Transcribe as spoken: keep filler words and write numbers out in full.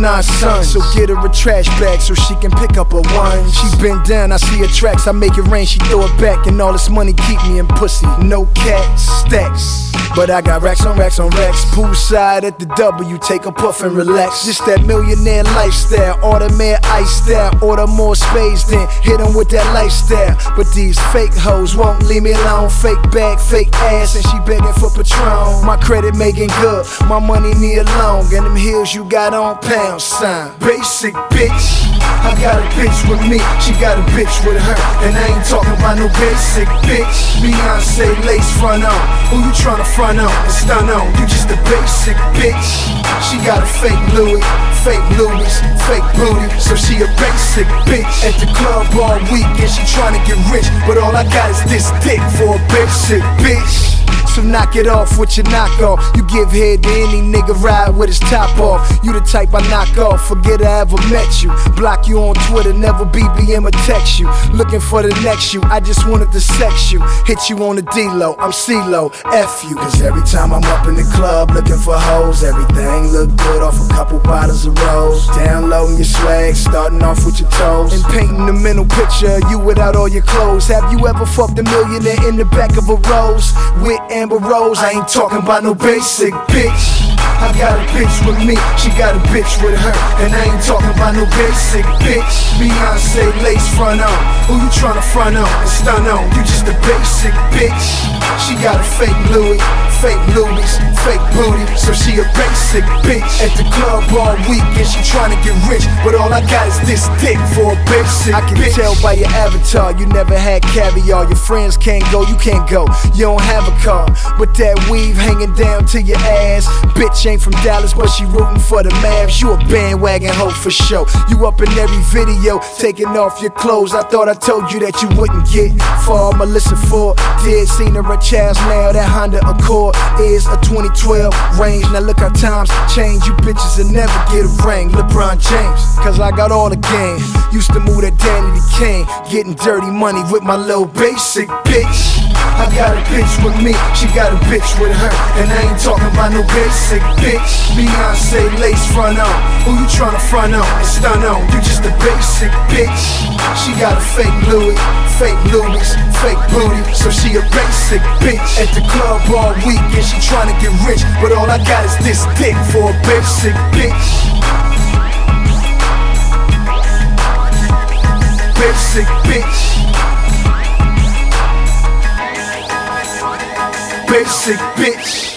nine sons. So get her a trash bag so she can pick up a one. She been down, I see her tracks, I make it rain, she throw it back. And all this money keep me in pussy. No cat stacks, but I got racks on racks on racks. Poolside at the W, take a puff and relax. Just that millionaire lifestyle, order man ice style. Order more spades, then hit them with that lifestyle. But these fake hoes won't leave me alone. Fake bag, fake ass, and she begging for Patron. My credit making good, my money near long. And them heels you got on pound sign. Basic bitch, I got a bitch with me, she got a bitch with her. And I ain't talking about no basic bitch. Beyonce lace front on, who you tryna front on and stun on? You just a basic bitch. She got a fake Louis, fake Louis, fake booty, so she a basic bitch. At the club all week and she tryna get rich, but all I got is this dick for a basic bitch. So knock it off with your knockoff. You give head to any nigga ride with his top off. You the type I knock off, forget I ever met you. Block you on Twitter, never B B M or text you. Looking for the next you, I just wanted to sex you. Hit you on the D-Lo, I'm C-Lo, F you. Cause every time I'm up in the club looking for hoes, everything look good off a couple bottles of rose. Downloading your swag, starting off with your toes, and painting the mental picture of you without all your clothes. Have you ever fucked a millionaire in the back of a Rose with Amber Rose? I ain't talking about no basic bitch. I got a bitch with me, she got a bitch with her. And I ain't talking about no basic bitch. Beyonce lace front on, who you tryna front on and stun on? You just a basic bitch. She got a fake Louis, fake Louis, fake booty, so she a basic bitch. At the club all week and she tryna get rich, but all I got is this dick for a basic bitch. I can bitch. Tell by your avatar, you never had caviar. Your friends can't go, you can't go, you don't have a car. But that weave hanging down to your ass. Bitch ain't from Dallas, but she rooting for the Mavs. You a bandwagon hoe for sure. You up in every video, taking off your clothes. I thought I told you that you wouldn't get far. Melissa Ford did, seen her at Chaz now. That Honda Accord is a twenty twelve range. Now look how times change. You bitches will never get a ring. LeBron James, cause I got all the game. Used to move that Danny the King, getting dirty money with my little basic bitch. I got a bitch with me, she got a bitch with her. And I ain't talking about no basic bitch. Beyonce lace front on, who you tryna front on and stun on? You just a basic bitch. She got a fake Louis, fake Louis, fake booty, so she a basic bitch. At the club all week and she tryna get rich, but all I got is this dick for a basic bitch. Basic bitch. Basic bitch.